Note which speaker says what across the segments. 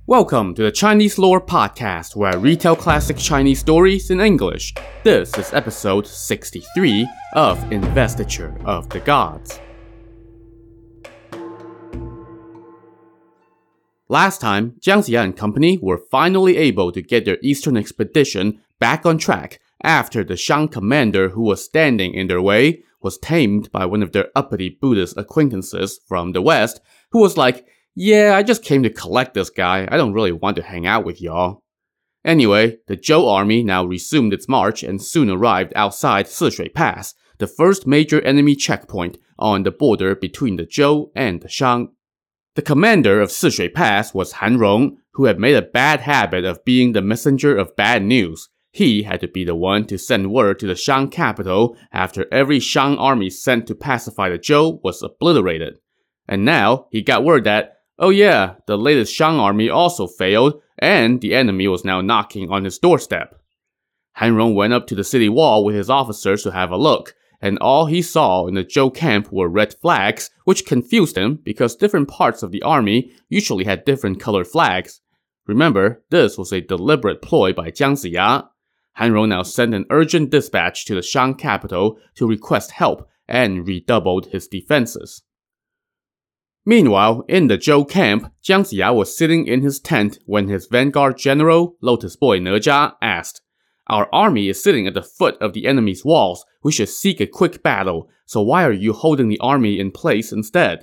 Speaker 1: Welcome to the Chinese Lore Podcast, where I retell classic Chinese stories in English. This is episode 63 of Investiture of the Gods. Last time, Jiang Ziya and company were finally able to get their eastern expedition back on track after the Shang commander who was standing in their way was tamed by one of their uppity Buddhist acquaintances from the west, who was like, "Yeah, I just came to collect this guy. I don't really want to hang out with y'all." Anyway, the Zhou army now resumed its march and soon arrived outside Sishui Pass, the first major enemy checkpoint on the border between the Zhou and the Shang. The commander of Sishui Pass was Han Rong, who had made a bad habit of being the messenger of bad news. He had to be the one to send word to the Shang capital after every Shang army sent to pacify the Zhou was obliterated. And now, he got word that, oh yeah, the latest Shang army also failed, and the enemy was now knocking on his doorstep. Han Rong went up to the city wall with his officers to have a look, and all he saw in the Zhou camp were red flags, which confused him because different parts of the army usually had different colored flags. Remember, this was a deliberate ploy by Jiang Ziya. Han Rong now sent an urgent dispatch to the Shang capital to request help and redoubled his defenses. Meanwhile, in the Zhou camp, Jiang Ziya was sitting in his tent when his vanguard general, Lotus Boy Ne Zha, asked, "Our army is sitting at the foot of the enemy's walls. We should seek a quick battle, so why are you holding the army in place instead?"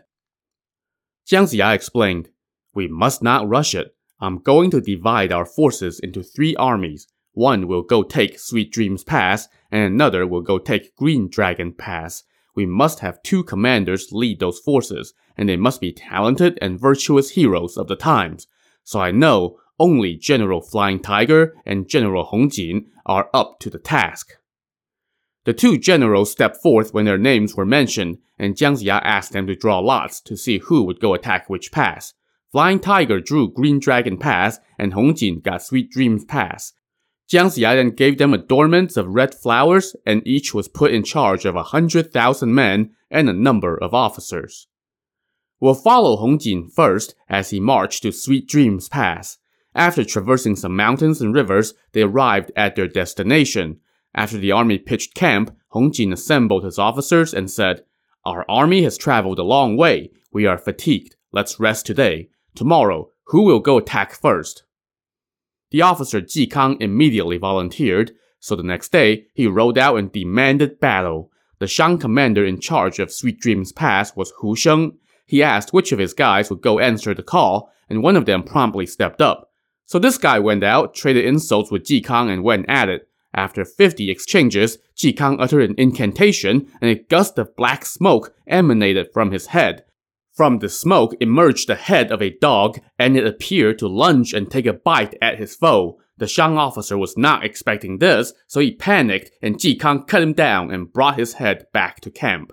Speaker 1: Jiang Ziya explained, "We must not rush it. I'm going to divide our forces into 3 armies. One will go take Sweet Dreams Pass, and another will go take Green Dragon Pass. We must have 2 commanders lead those forces, and they must be talented and virtuous heroes of the times. So I know only General Flying Tiger and General Hong Jin are up to the task." The 2 generals stepped forth when their names were mentioned, and Jiang Ziya asked them to draw lots to see who would go attack which pass. Flying Tiger drew Green Dragon Pass, and Hong Jin got Sweet Dreams Pass. Jiang Ziya then gave them adornments of red flowers, and each was put in charge of 100,000 men and a number of officers. We'll follow Hong Jin first as he marched to Sweet Dreams Pass. After traversing some mountains and rivers, they arrived at their destination. After the army pitched camp, Hong Jin assembled his officers and said, "Our army has traveled a long way. We are fatigued. Let's rest today. Tomorrow, who will go attack first?" The officer Ji Kang immediately volunteered, so the next day, he rode out and demanded battle. The Shang commander in charge of Sweet Dreams Pass was Hu Sheng. He asked which of his guys would go answer the call, and one of them promptly stepped up. So this guy went out, traded insults with Ji Kang, and went at it. After 50 exchanges, Ji Kang uttered an incantation, and a gust of black smoke emanated from his head. From the smoke emerged the head of a dog, and it appeared to lunge and take a bite at his foe. The Shang officer was not expecting this, so he panicked, and Ji Kang cut him down and brought his head back to camp.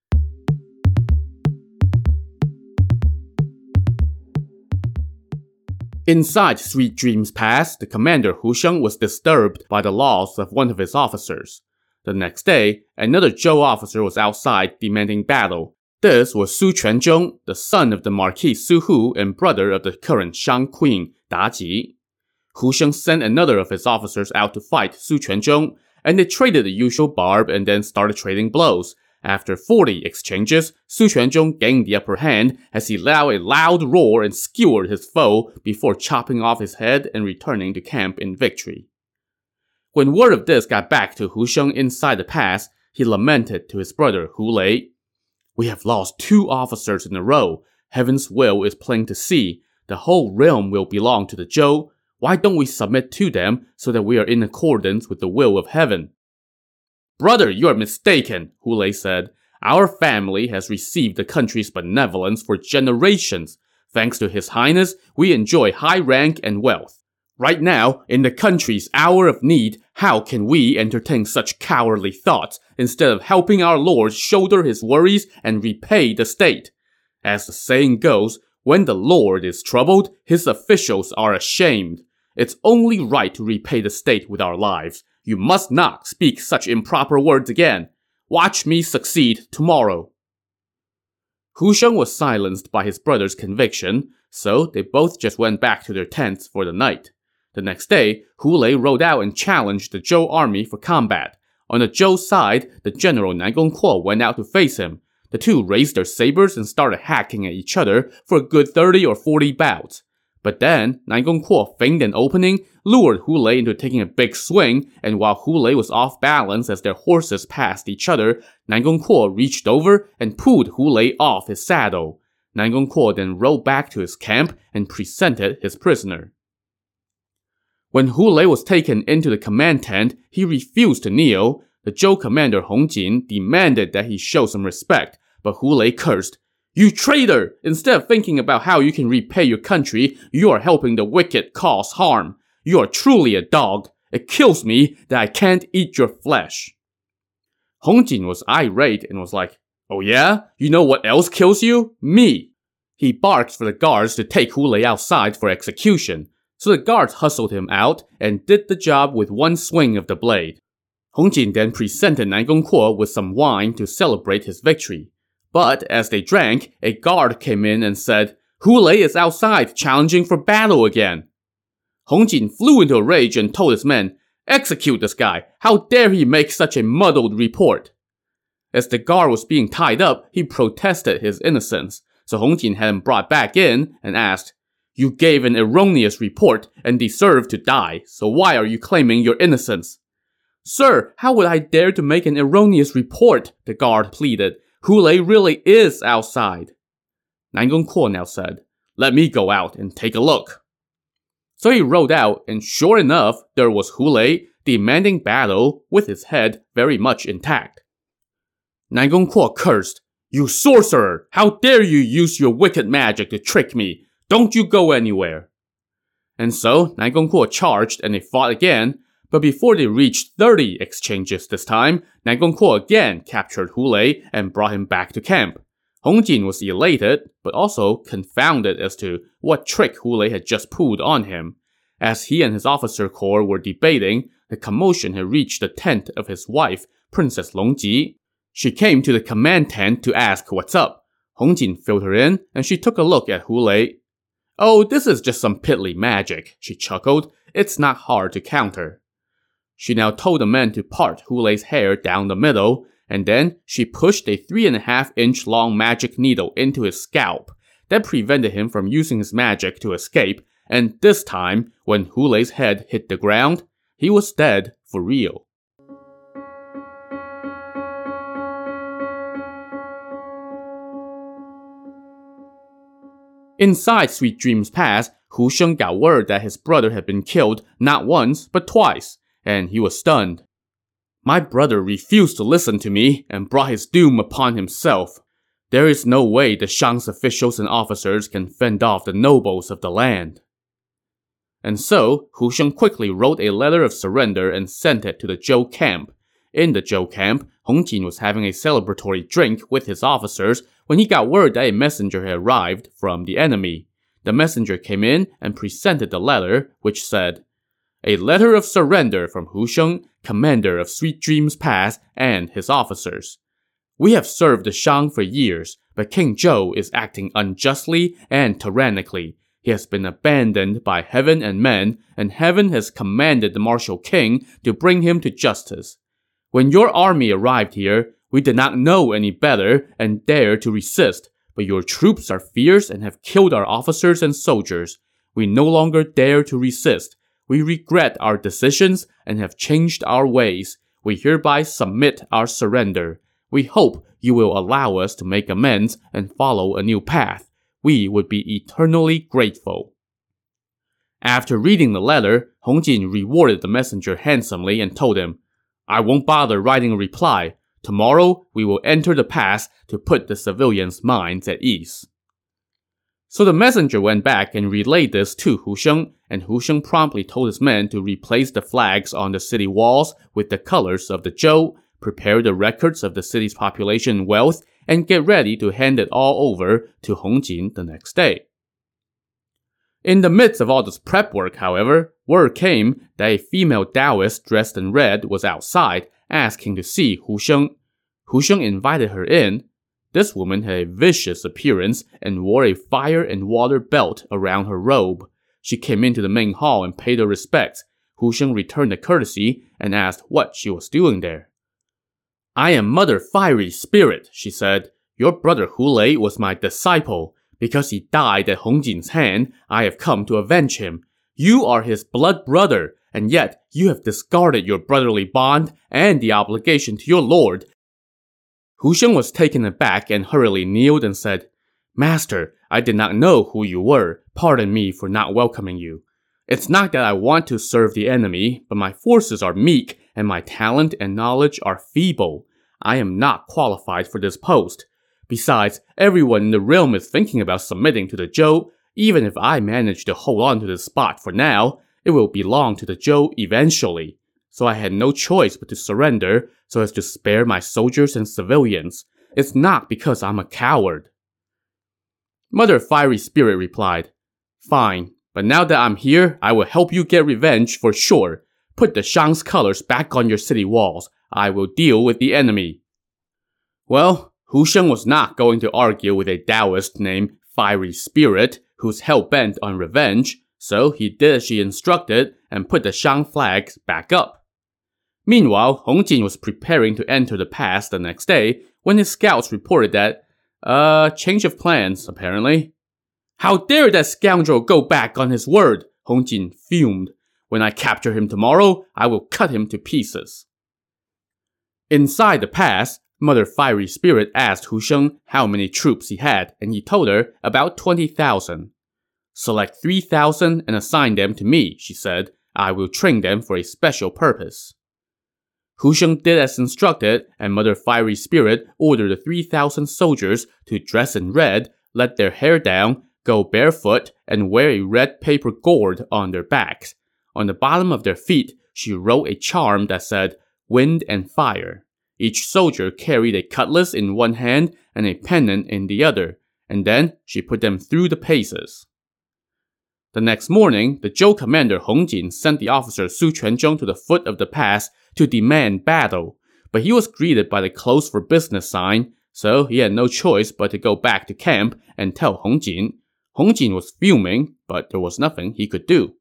Speaker 1: Inside Sweet Dreams Pass, the commander Hu Sheng was disturbed by the loss of one of his officers. The next day, another Zhou officer was outside demanding battle. This was Su Quanzhong, the son of the Marquis Su Hu and brother of the current Shang queen, Da Ji. Hu Sheng sent another of his officers out to fight Su Quanzhong, and they traded the usual barb and then started trading blows. After 40 exchanges, Su Quanzhong gained the upper hand as he let out a loud roar and skewered his foe before chopping off his head and returning to camp in victory. When word of this got back to Hu Sheng inside the pass, he lamented to his brother Hu Lei, "We have lost 2 officers in a row. Heaven's will is plain to see. The whole realm will belong to the Zhou. Why don't we submit to them so that we are in accordance with the will of heaven?" "Brother, you are mistaken," Hu Lei said. "Our family has received the country's benevolence for generations. Thanks to His Highness, we enjoy high rank and wealth. Right now, in the country's hour of need, how can we entertain such cowardly thoughts instead of helping our lord shoulder his worries and repay the state? As the saying goes, when the lord is troubled, his officials are ashamed. It's only right to repay the state with our lives. You must not speak such improper words again. Watch me succeed tomorrow." Hu Sheng was silenced by his brother's conviction, so they both just went back to their tents for the night. The next day, Hu Lei rode out and challenged the Zhou army for combat. On the Zhou side, the general Nan Gongquo went out to face him. The two raised their sabers and started hacking at each other for a good 30 or 40 bouts. But then, Nan Gongquo feigned an opening, lured Hu Lei into taking a big swing, and while Hu Lei was off balance as their horses passed each other, Nan Gongquo reached over and pulled Hu Lei off his saddle. Nan Gongquo then rode back to his camp and presented his prisoner. When Hu Lei was taken into the command tent, he refused to kneel. The Zhou commander Hong Jin demanded that he show some respect, but Hu Lei cursed, "You traitor! Instead of thinking about how you can repay your country, you are helping the wicked cause harm. You are truly a dog. It kills me that I can't eat your flesh." Hong Jin was irate and was like, "Oh yeah? You know what else kills you? Me." He barked for the guards to take Hu Lei outside for execution. So the guards hustled him out and did the job with one swing of the blade. Hong Jin then presented Nan Gongquo with some wine to celebrate his victory. But as they drank, a guard came in and said, "Hu Lei is outside challenging for battle again." Hong Jin flew into a rage and told his men, "Execute this guy! How dare he make such a muddled report!" As the guard was being tied up, he protested his innocence. So Hong Jin had him brought back in and asked, "You gave an erroneous report and deserve to die, so why are you claiming your innocence?" "Sir, how would I dare to make an erroneous report?" the guard pleaded. "Hu Lei really is outside." Nan Gongquo now said, "Let me go out and take a look." So he rode out, and sure enough, there was Hu Lei demanding battle with his head very much intact. Nan Gongquo cursed, "You sorcerer! How dare you use your wicked magic to trick me? Don't you go anywhere." And so, Nan Gongquo charged and they fought again, but before they reached 30 exchanges this time, Nan Gongquo again captured Hu Lei and brought him back to camp. Hong Jin was elated, but also confounded as to what trick Hu Lei had just pulled on him. As he and his officer corps were debating, the commotion had reached the tent of his wife, Princess Longji. She came to the command tent to ask what's up. Hong Jin filled her in, and she took a look at Hu Lei. "Oh, this is just some piddly magic," she chuckled. "It's not hard to counter." She now told the men to part Hu Lei's hair down the middle, and then she pushed a 3.5-inch long magic needle into his scalp. That prevented him from using his magic to escape, and this time, when Hu Lei's head hit the ground, he was dead for real. Inside Sweet Dreams Pass, Hu Sheng got word that his brother had been killed not once, but twice, and he was stunned. "My brother refused to listen to me and brought his doom upon himself. There is no way the Shang's officials and officers can fend off the nobles of the land." And so, Hu Sheng quickly wrote a letter of surrender and sent it to the Zhou camp. In the Zhou camp, Hong Jin was having a celebratory drink with his officers when he got word that a messenger had arrived from the enemy. The messenger came in and presented the letter, which said, "A letter of surrender from Hu Sheng, commander of Sweet Dreams Pass, and his officers. We have served the Shang for years, but King Zhou is acting unjustly and tyrannically. He has been abandoned by heaven and men, and heaven has commanded the martial king to bring him to justice. When your army arrived here, we did not know any better and dared to resist, but your troops are fierce and have killed our officers and soldiers. We no longer dare to resist. We regret our decisions and have changed our ways. We hereby submit our surrender. We hope you will allow us to make amends and follow a new path. We would be eternally grateful." After reading the letter, Hong Jin rewarded the messenger handsomely and told him, "I won't bother writing a reply. Tomorrow, we will enter the pass to put the civilians' minds at ease." So the messenger went back and relayed this to Hu Sheng, and Hu Sheng promptly told his men to replace the flags on the city walls with the colors of the Zhou, prepare the records of the city's population and wealth, and get ready to hand it all over to Hong Jin the next day. In the midst of all this prep work, however, word came that a female Taoist dressed in red was outside, asking to see Hu Sheng. Hu Sheng invited her in, This woman had a vicious appearance and wore a fire and water belt around her robe. She came into the main hall and paid her respects. Hu Sheng returned the courtesy and asked what she was doing there. "I am Mother Fiery Spirit," she said. "Your brother Hu Lei was my disciple. Because he died at Hong Jin's hand, I have come to avenge him. You are his blood brother, and yet you have discarded your brotherly bond and the obligation to your lord." Hu Sheng was taken aback and hurriedly kneeled and said, "Master, I did not know who you were. Pardon me for not welcoming you. It's not that I want to serve the enemy, but my forces are meek and my talent and knowledge are feeble. I am not qualified for this post. Besides, everyone in the realm is thinking about submitting to the Zhou. Even if I manage to hold on to this spot for now, it will belong to the Zhou eventually. So I had no choice but to surrender so as to spare my soldiers and civilians. It's not because I'm a coward." Mother Fiery Spirit replied, "Fine, but now that I'm here, I will help you get revenge for sure. Put the Shang's colors back on your city walls. I will deal with the enemy." Well, Hu Sheng was not going to argue with a Taoist named Fiery Spirit who's hell-bent on revenge, so he did as she instructed and put the Shang flags back up. Meanwhile, Hong Jin was preparing to enter the pass the next day when his scouts reported that, change of plans, apparently. "How dare that scoundrel go back on his word?" Hong Jin fumed. "When I capture him tomorrow, I will cut him to pieces." Inside the pass, Mother Fiery Spirit asked Hu Sheng how many troops he had, and he told her about 20,000. "Select 3,000 and assign them to me," she said. "I will train them for a special purpose." Hu Sheng did as instructed, and Mother Fiery Spirit ordered the 3,000 soldiers to dress in red, let their hair down, go barefoot, and wear a red paper gourd on their backs. On the bottom of their feet, she wrote a charm that said, "Wind and Fire." Each soldier carried a cutlass in one hand and a pennant in the other, and then she put them through the paces. The next morning, the Zhou commander Hong Jin sent the officer Su Quanzhong to the foot of the pass to demand battle, but he was greeted by the closed for business sign, so he had no choice but to go back to camp and tell Hong Jin. Hong Jin was fuming, but there was nothing he could do.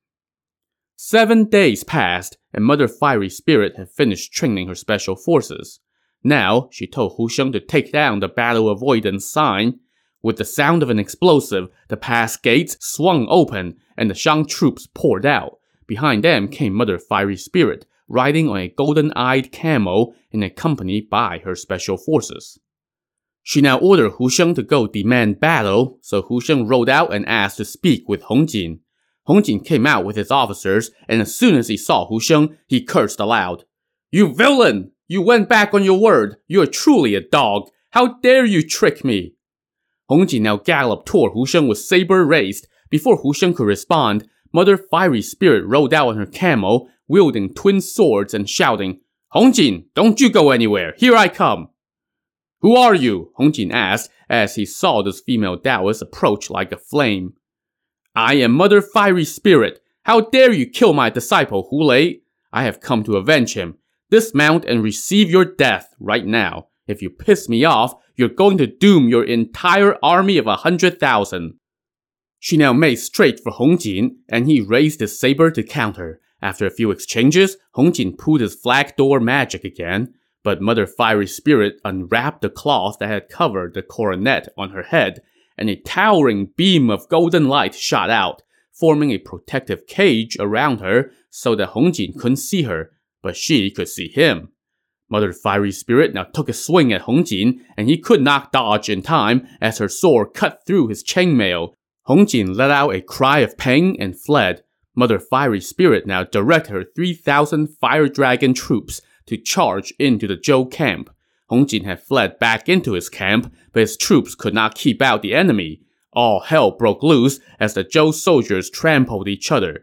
Speaker 1: 7 days passed, and Mother Fiery Spirit had finished training her special forces. Now, she told Hu Sheng to take down the battle avoidance sign. With the sound of an explosive, the pass gates swung open, and the Shang troops poured out. Behind them came Mother Fiery Spirit, riding on a golden-eyed camel and accompanied by her special forces. She now ordered Hu Sheng to go demand battle, so Hu Sheng rode out and asked to speak with Hong Jin. Hong Jin came out with his officers, and as soon as he saw Hu Sheng, he cursed aloud. "You villain! You went back on your word! You are truly a dog! How dare you trick me!" Hong Jin now galloped toward Hu Sheng with saber raised. Before Hu Sheng could respond, Mother Fiery Spirit rode out on her camel, wielding twin swords and shouting, "Hong Jin, don't you go anywhere! Here I come!" "Who are you?" Hong Jin asked as he saw this female Taoist approach like a flame. "I am Mother Fiery Spirit. How dare you kill my disciple Hu Lei? I have come to avenge him. Dismount and receive your death right now. If you piss me off, you're going to doom your entire army of 100,000. She now made straight for Hong Jin, and he raised his saber to counter. After a few exchanges, Hong Jin pulled his flag door magic again, but Mother Fiery Spirit unwrapped the cloth that had covered the coronet on her head, and a towering beam of golden light shot out, forming a protective cage around her so that Hong Jin couldn't see her, but she could see him. Mother Fiery Spirit now took a swing at Hong Jin, and he could not dodge in time as her sword cut through his chainmail. Hong Jin let out a cry of pain and fled. Mother Fiery Spirit now directed her 3,000 Fire Dragon troops to charge into the Zhou camp. Hong Jin had fled back into his camp, but his troops could not keep out the enemy. All hell broke loose as the Zhou soldiers trampled each other.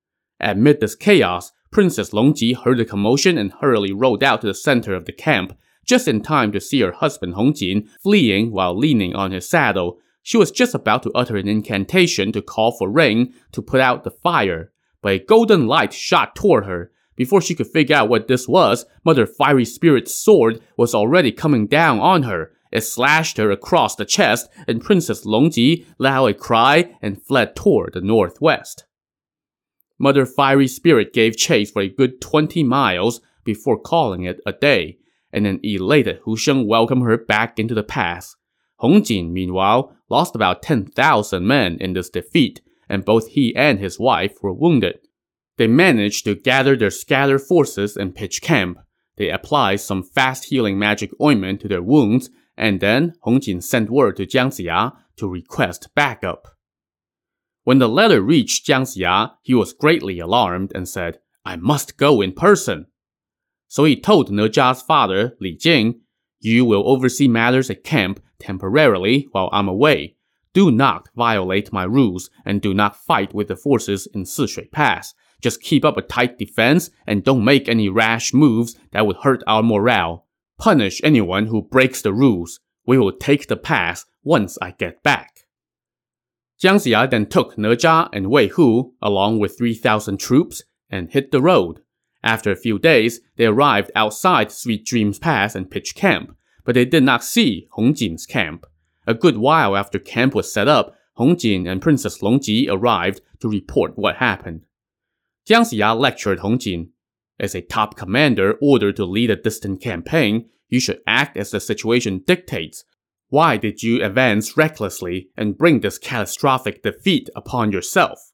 Speaker 1: Amid this chaos, Princess Longji heard the commotion and hurriedly rode out to the center of the camp, just in time to see her husband Hong Jin fleeing while leaning on his saddle. She was just about to utter an incantation to call for rain to put out the fire, but a golden light shot toward her. Before she could figure out what this was, Mother Fiery Spirit's sword was already coming down on her, it slashed her across the chest, and Princess Longji let out a cry and fled toward the northwest. Mother Fiery Spirit gave chase for a good 20 miles before calling it a day, and an elated Hu Sheng welcomed her back into the pass. Hong Jin, meanwhile, lost about 10,000 men in this defeat, and both he and his wife were wounded. They managed to gather their scattered forces and pitch camp. They applied some fast-healing magic ointment to their wounds, and then Hong Jin sent word to Jiang Ziya to request backup. When the letter reached Jiang Ziya, he was greatly alarmed and said, "I must go in person." So he told Ne Zha's father, Li Jing, "You will oversee matters at camp temporarily while I'm away. Do not violate my rules and do not fight with the forces in Sishui Pass. Just keep up a tight defense and don't make any rash moves that would hurt our morale. Punish anyone who breaks the rules. We will take the pass once I get back." Jiang Ziya then took Ne Zha and Wei Hu, along with 3,000 troops, and hit the road. After a few days, they arrived outside Sweet Dreams Pass and pitched camp, but they did not see Hong Jin's camp. A good while after camp was set up, Hong Jin and Princess Longji arrived to report what happened. Jiang Ziya lectured Hong Jin. As a top commander ordered to lead a distant campaign, you should act as the situation dictates. Why did you advance recklessly and bring this catastrophic defeat upon yourself?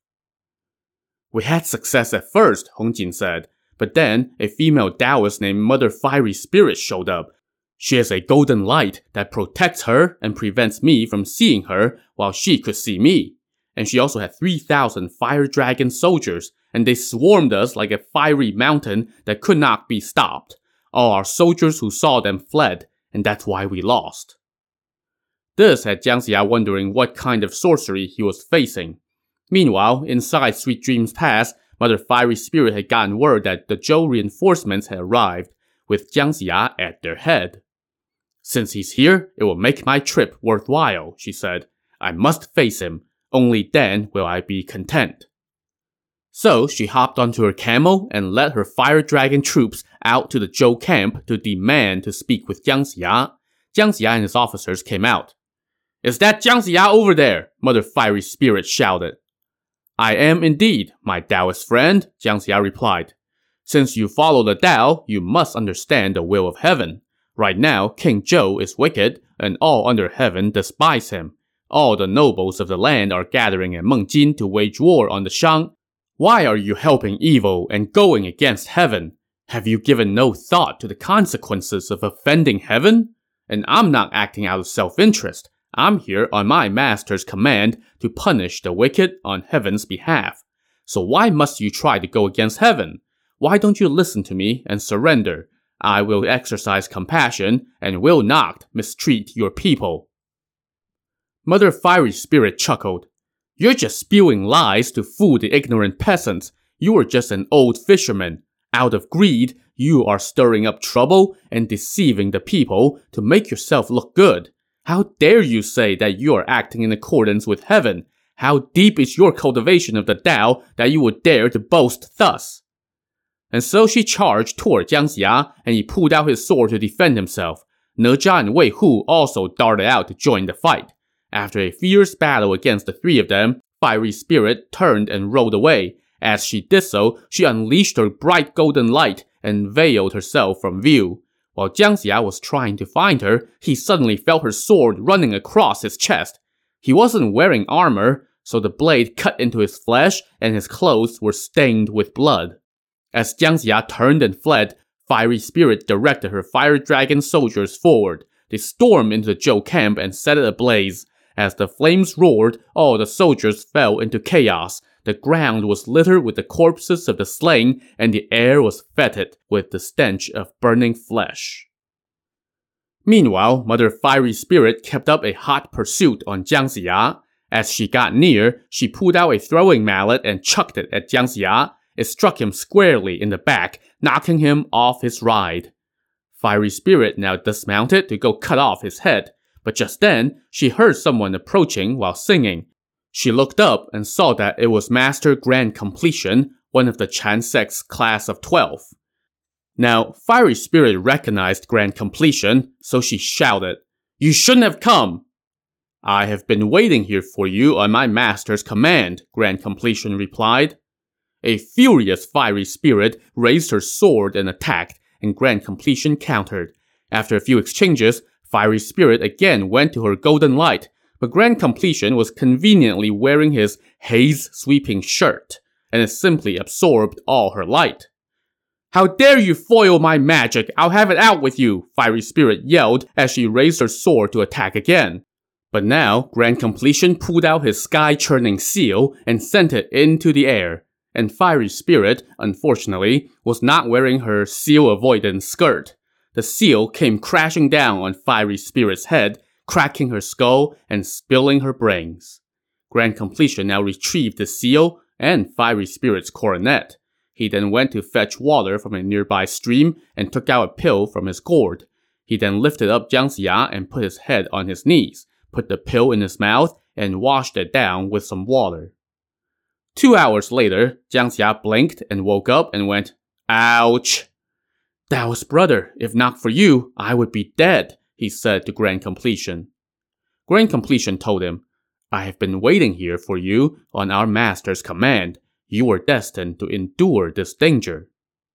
Speaker 1: "We had success at first," Hong Jin said, "but then a female Taoist named Mother Fiery Spirit showed up. She has a golden light that protects her and prevents me from seeing her while she could see me. And she also had 3,000 fire dragon soldiers, and they swarmed us like a fiery mountain that could not be stopped. All our soldiers who saw them fled, and that's why we lost." This had Jiang Ziya wondering what kind of sorcery he was facing. Meanwhile, inside Sweet Dreams Pass, Mother Fiery Spirit had gotten word that the Zhou reinforcements had arrived, with Jiang Ziya at their head. "Since he's here, it will make my trip worthwhile," she said. "I must face him. Only then will I be content." So she hopped onto her camel and led her fire dragon troops out to the Zhou camp to demand to speak with Jiang Ziya. Jiang Ziya and his officers came out. "Is that Jiang Ziya over there?" Mother Fiery Spirit shouted. "I am indeed, my Taoist friend," Jiang Ziya replied. "Since you follow the Tao, you must understand the will of heaven. Right now, King Zhou is wicked, and all under heaven despise him. All the nobles of the land are gathering at Mengjin to wage war on the Shang. Why are you helping evil and going against heaven? Have you given no thought to the consequences of offending heaven? And I'm not acting out of self-interest. I'm here on my master's command to punish the wicked on heaven's behalf. So why must you try to go against heaven? Why don't you listen to me and surrender? I will exercise compassion and will not mistreat your people." Mother Fiery Spirit chuckled. "You're just spewing lies to fool the ignorant peasants. You are just an old fisherman. Out of greed, you are stirring up trouble and deceiving the people to make yourself look good. How dare you say that you are acting in accordance with heaven? How deep is your cultivation of the Tao that you would dare to boast thus?" And so she charged toward Jiang Ziya, and he pulled out his sword to defend himself. Ne Zha and Wei Hu also darted out to join the fight. After a fierce battle against the three of them, Fiery Spirit turned and rode away. As she did so, she unleashed her bright golden light and veiled herself from view. While Jiang Ziya was trying to find her, he suddenly felt her sword running across his chest. He wasn't wearing armor, so the blade cut into his flesh and his clothes were stained with blood. As Jiang Ziya turned and fled, Fiery Spirit directed her fire dragon soldiers forward. They stormed into the Zhou camp and set it ablaze. As the flames roared, all the soldiers fell into chaos. The ground was littered with the corpses of the slain, and the air was fetid with the stench of burning flesh. Meanwhile, Mother Fiery Spirit kept up a hot pursuit on Jiang Ziya. As she got near, she pulled out a throwing mallet and chucked it at Jiang Ziya. It struck him squarely in the back, knocking him off his ride. Fiery Spirit now dismounted to go cut off his head, but just then, she heard someone approaching while singing. She looked up and saw that it was Master Grand Completion, one of the Chan sect's class of 12. Now, Fiery Spirit recognized Grand Completion, so she shouted, You shouldn't have come. I have been waiting here for you on my master's command, Grand Completion replied. A furious fiery spirit raised her sword and attacked, and Grand Completion countered. After a few exchanges, Fiery Spirit again went to her golden light, but Grand Completion was conveniently wearing his haze-sweeping shirt, and it simply absorbed all her light. How dare you foil my magic! I'll have it out with you! Fiery Spirit yelled as she raised her sword to attack again. But now, Grand Completion pulled out his sky-churning seal and sent it into the air. And Fiery Spirit, unfortunately, was not wearing her seal-avoidance skirt. The seal came crashing down on Fiery Spirit's head, cracking her skull and spilling her brains. Grand Completion now retrieved the seal and Fiery Spirit's coronet. He then went to fetch water from a nearby stream and took out a pill from his gourd. He then lifted up Jiang Ziya and put his head on his knees, put the pill in his mouth, and washed it down with some water. 2 hours later, Jiang Ziya blinked and woke up and went, "Ouch!" "Dao's brother, if not for you, I would be dead," he said to Grand Completion. Grand Completion told him, "I have been waiting here for you on our master's command. You were destined to endure this danger."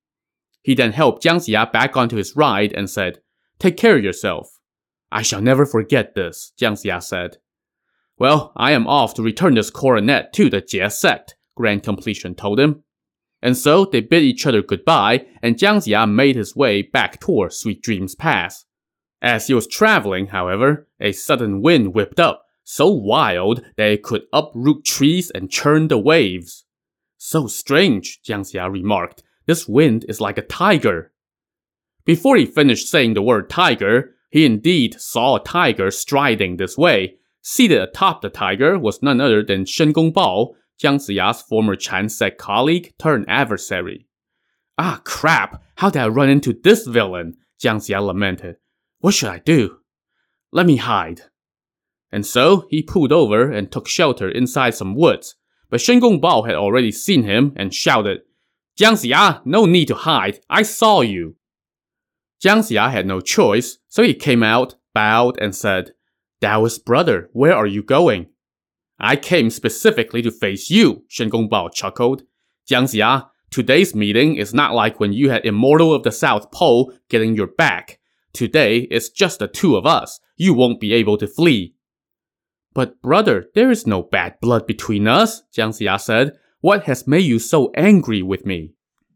Speaker 1: He then helped Jiang Ziya back onto his ride and said, "Take care of yourself." "I shall never forget this," Jiang Ziya said. "Well, I am off to return this coronet to the Jie sect," Grand Completion told him. And so they bid each other goodbye, and Jiang Ziya made his way back toward Sweet Dreams Pass. As he was traveling, however, a sudden wind whipped up, so wild that it could uproot trees and churn the waves. "So strange," Jiang Ziya remarked. "This wind is like a tiger." Before he finished saying the word tiger, he indeed saw a tiger striding this way. Seated atop the tiger was none other than Shen Gongbao, Jiang Ziya's former Chan sect colleague turned adversary. "Ah, crap! How did I run into this villain?" Jiang Ziya lamented. "What should I do? Let me hide." And so he pulled over and took shelter inside some woods. But Shen Gongbao had already seen him and shouted, "Jiang Ziya, no need to hide. I saw you." Jiang Ziya had no choice, so he came out, bowed, and said, "Dao's brother, where are you going?" "I came specifically to face you," Shen Gongbao chuckled. "Jiang Ziya, today's meeting is not like when you had Immortal of the South Pole getting your back. Today, it's just the two of us. You won't be able to flee." "But brother, there is no bad blood between us," Jiang Ziya said. "What has made you so angry with me?"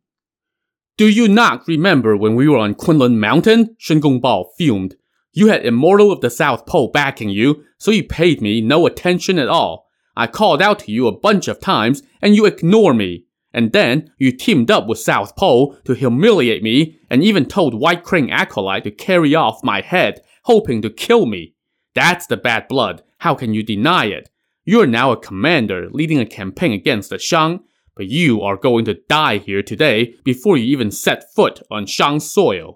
Speaker 1: "Do you not remember when we were on Kunlun Mountain?" Shen Gongbao fumed. "You had Immortal of the South Pole backing you, so you paid me no attention at all. I called out to you a bunch of times, and you ignored me. And then, you teamed up with South Pole to humiliate me, and even told White Crane Acolyte to carry off my head, hoping to kill me. That's the bad blood. How can you deny it? You're now a commander leading a campaign against the Shang, but you are going to die here today before you even set foot on Shang soil."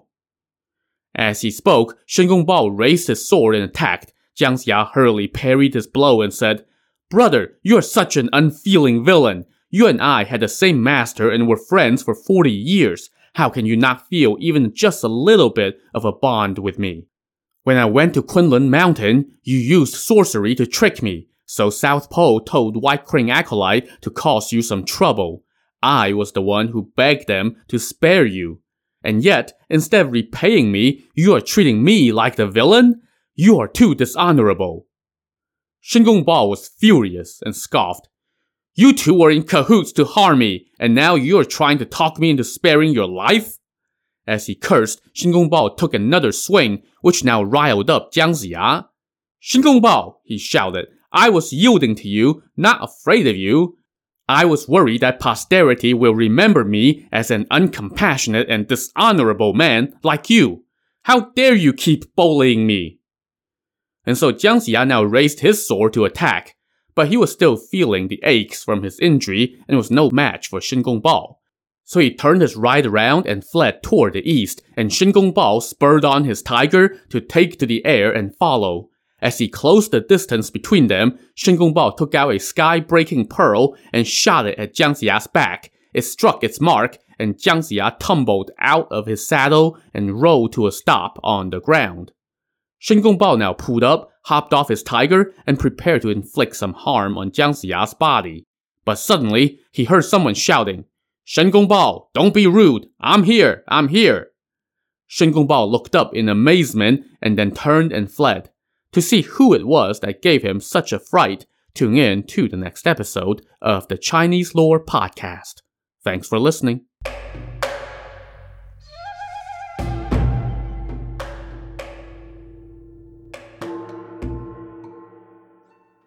Speaker 1: As he spoke, Shen Gongbao raised his sword and attacked. Jiang Ziya hurriedly parried his blow and said, "Brother, you are such an unfeeling villain. You and I had the same master and were friends for 40 years. How can you not feel even just a little bit of a bond with me? When I went to Kunlun Mountain, you used sorcery to trick me, so South Pole told White Crane Acolyte to cause you some trouble. I was the one who begged them to spare you. And yet, instead of repaying me, you are treating me like the villain? You are too dishonorable." Shen Gongbao was furious and scoffed. "You two were in cahoots to harm me, and now you are trying to talk me into sparing your life?" As he cursed, Shen Gongbao took another swing, which now riled up Jiang Ziya. "Shen Gongbao," he shouted, "I was yielding to you, not afraid of you. I was worried that posterity will remember me as an uncompassionate and dishonorable man like you. How dare you keep bullying me?" And so Jiang Ziya now raised his sword to attack, but he was still feeling the aches from his injury and was no match for Shen Gongbao. So he turned his ride around and fled toward the east, and Shen Gongbao spurred on his tiger to take to the air and follow. As he closed the distance between them, Shen Gongbao took out a sky-breaking pearl and shot it at Jiang Ziya's back. It struck its mark, and Jiang Ziya tumbled out of his saddle and rolled to a stop on the ground. Shen Gongbao now pulled up, hopped off his tiger, and prepared to inflict some harm on Jiang Ziya's body. But suddenly, he heard someone shouting, "Shen Gongbao, don't be rude! I'm here! I'm here!" Shen Gongbao looked up in amazement and then turned and fled. To see who it was that gave him such a fright, tune in to the next episode of the Chinese Lore Podcast. Thanks for listening.